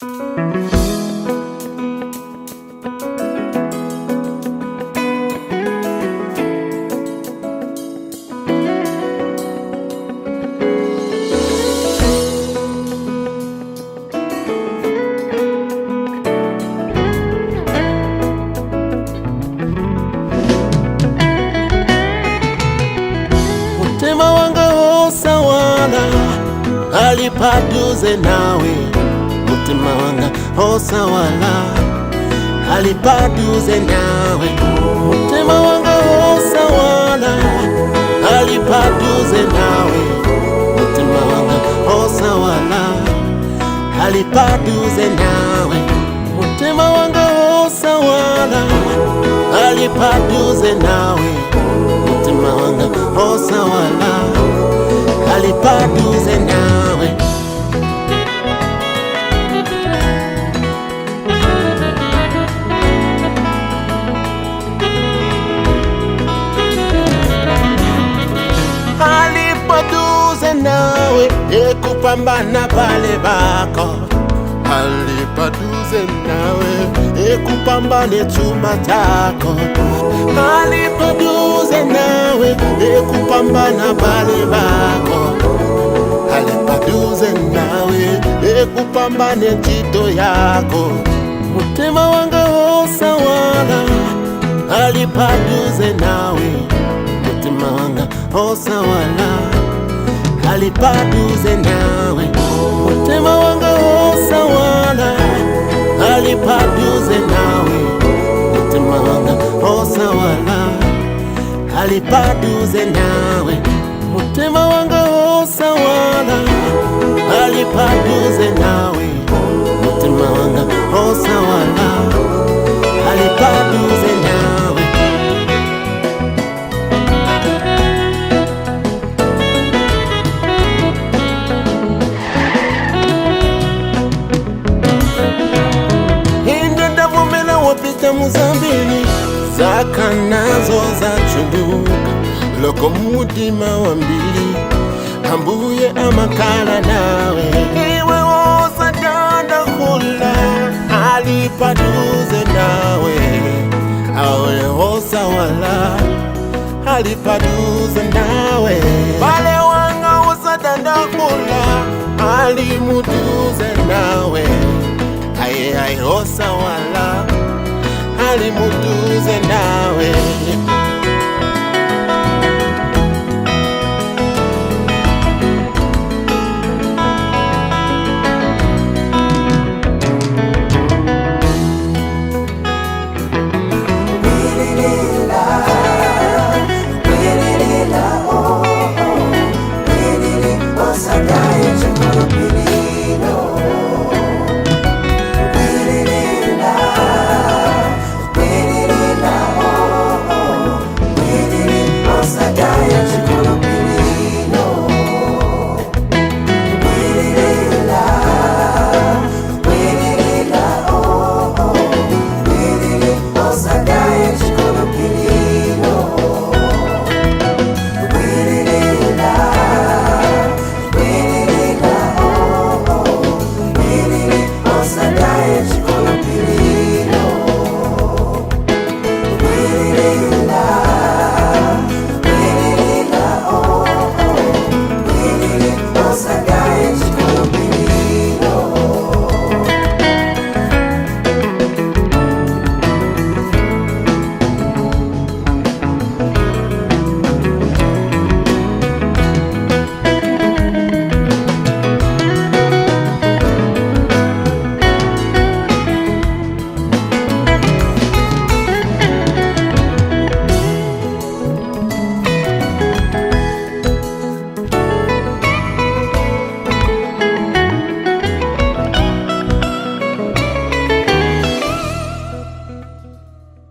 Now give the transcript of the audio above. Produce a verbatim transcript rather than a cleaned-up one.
Mutima wanga osawala alipaduze nawe. Mutima wanga osawala alipaduze nawe. Mutima wanga osawala alipaduze nawe. Mutima wanga osawala alipaduze nawe. Mutima wanga osawala alipaduze nawe. Mutima wanga osawala alipaduze nawe. Alipaduze nawe ekupambana pale bako. Alipaduze nawe ekupambane chuma chako. Alipaduze nawe ekupambana pale bako. Alipaduze nawe ekupambane chito yako. Mutima wanga osawala alipaduze nawe. Mutima wanga osawala alipaduze nawe. Mutima wanga osawala alipaduze nawe. Mutima wanga osawala alipaduze nawe. Mutima wanga osawala alipaduze nawe. Mutima wanga osawala alipaduze nawe. Wapita muzambili zaka nazo za chunduka. Loko mutima wa mbili ambuye amakala nawe. Iwe osa danda hula alipaduze nawe. Awe osa wala alipaduze nawe. Bale wanga osa danda hula alimuduze nawe. Aye aye osa wala alimuduze